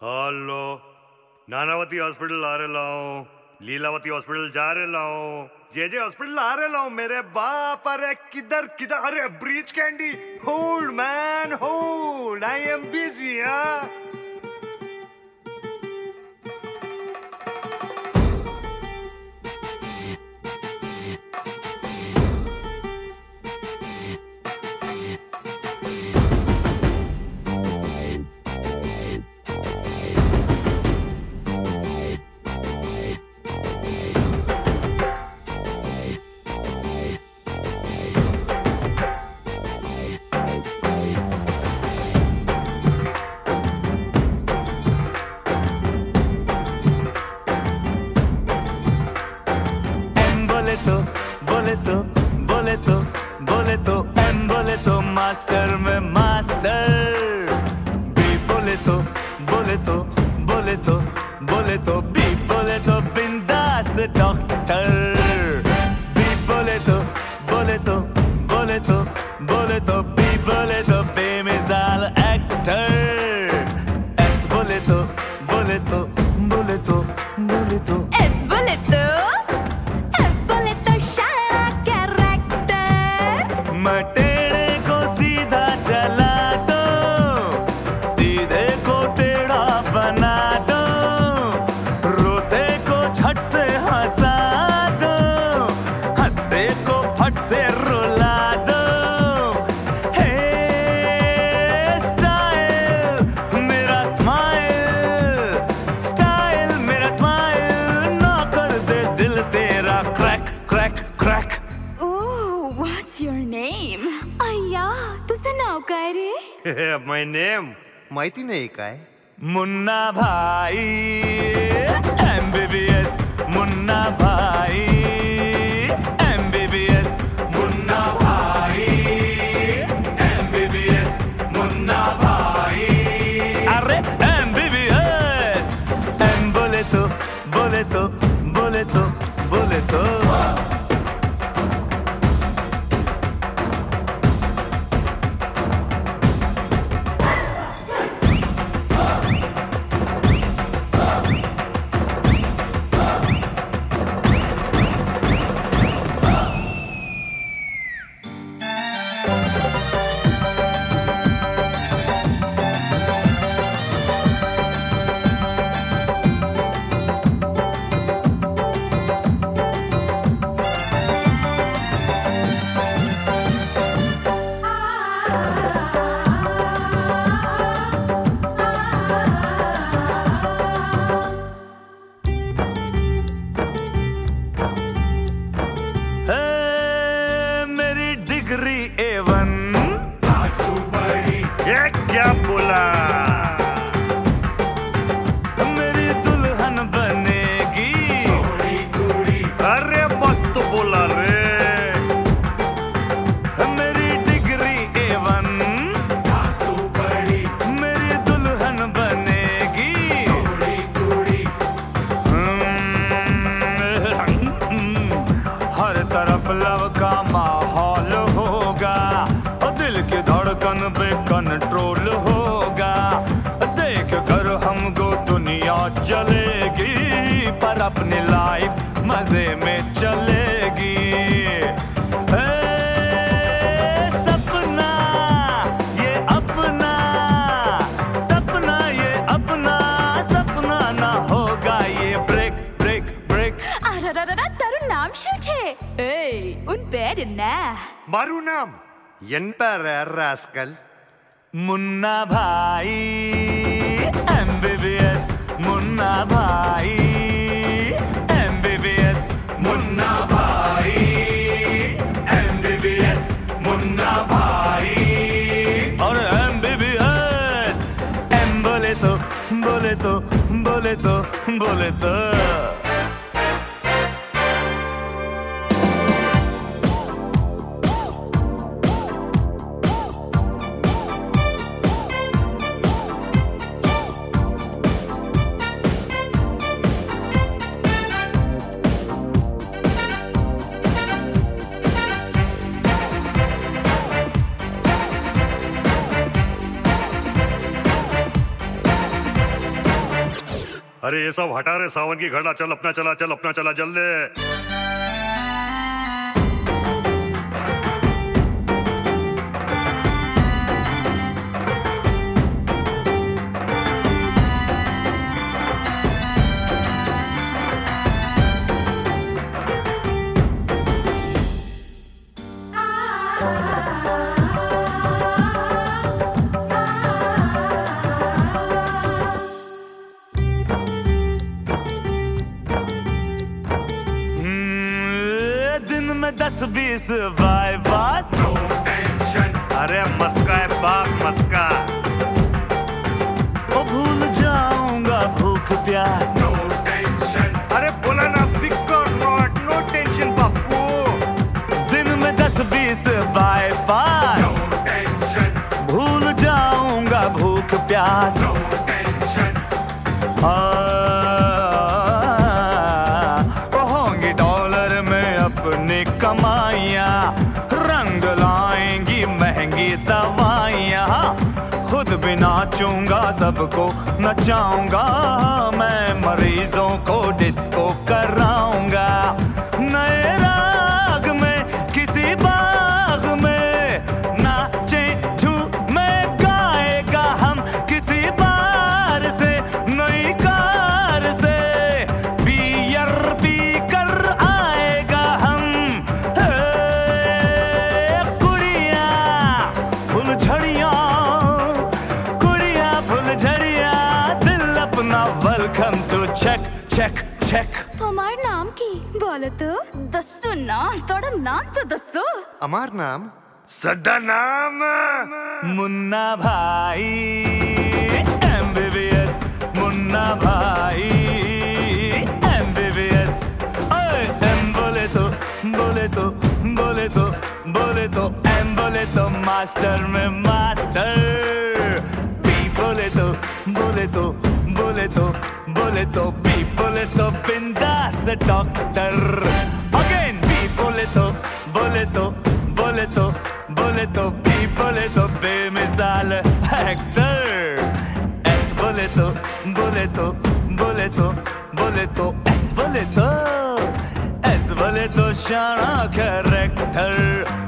Hello Nanavati hospital आ रहे लाऊं, Lilavati hospital जा रहे लाऊं, जे हॉस्पिटल आ रहे लाऊं मेरे बाप। अरे किधर किधर, अरे Breach Candy, hold man hold, I am busy. बोले तो एम बोले तो मास्टर में मास्टर, बी बोले तो बोले तो बोले तो बोले तो बी बोले तो बिंदास डॉक्टर, बी बोले तो बोले तो बोले तो बोले तो बी बोले तो बेमिसाल एक्टर, एस बोले तो बोले तो बोले तो बोले तो एस बोले तो मटेढ़े को सीधा चला दो, सीधे को टेढ़ा बना दो, रोते को झट से हंसा दो, हंसते को फट से रुला दो। हे स्टाइल मेरा स्माइल, स्टाइल मेरा स्माइल, ना कर दे दिल तेरा crack crack crack. What's your name? अय्या तुझं नाव काय रे? माय नेम माहिती नाही काय? मुन्ना भाई MBBS मुन्ना भाई MBBS मुन्ना भाई MBBS मुन्ना भाई। अरे MBBS एम बोले तो बोले तो बोले तो बोले तो क्या बोला? मेरी दुल्हन बनेगी सोनी कुड़ी। अरे मस्त बोला रे। मेरी डिग्री A1 आंसू पड़ी, मेरी दुल्हन बनेगी सोनी कुड़ी। हर तरफ लव का माहौल होगा, दिल की धड़कन पे कंट्रोल होगा, देख कर हमको दुनिया चलेगी, पर अपनी लाइफ मजे में चलेगी। सपना ये अपना, सपना ये अपना, सपना ना होगा ये ब्रेक ब्रेक ब्रेक। તારું નામ શું છે? ઉન પેડ ના મારું નામ એન્ટર રાસ્કલ मुन्ना भाई MBBS मुन्ना भाई MBBS मुन्ना भाई MBBS मुन्ना भाई। और MBBS एम बोले तो बोले तो बोले तो बोले तो अरे ये सब हटा रे सावन की घड़ा, चल अपना चला जल्दी। में 10-20 बाईपास, नो टेंशन। अरे मस्का है बाप मस्का, ओ भूल जाऊंगा भूख प्यास, नो टेंशन। अरे बोला ना फिकर नॉट, नो टेंशन बापू। दिन में 10-20 बाईपास, नो टेंशन। भूल जाऊंगा भूख प्यास, नो टेंशन। अपनी कमाइयाँ रंग लाएंगी महंगी दवाइयाँ, खुद भी नाचूंगा सबको नचाऊंगा, मैं मरीजों को डिस्को कराऊंगा। नए राग में किसी बाग में नाचे झूमे गाएगा हम, किसी बार से नई कार से बियर पी कर आएगा हम। Welcome to check check check. तुम्हार नाम की बोलो तो दसो ना, थोड़ा नाम तो दसो। हमार नाम सदा नाम मुन्ना भाई, MBBS मुन्ना भाई, MBBS। एम बोले तो बोले तो बोले तो बोले तो एम बोले तो मास्टर में मास्टर, बी बोले तो बोले तो बोले तो बोले तो बी बोले तो बिंदास डॉक्टर, अगेन बी बोले तो बोले तो बोले तो बोले तो बी बोले तो बेमिसाल एक्टर, एस बोले तो बोले तो बोले तो बोले तो एस बोले तो एस बोले तो शाना कैरेक्टर।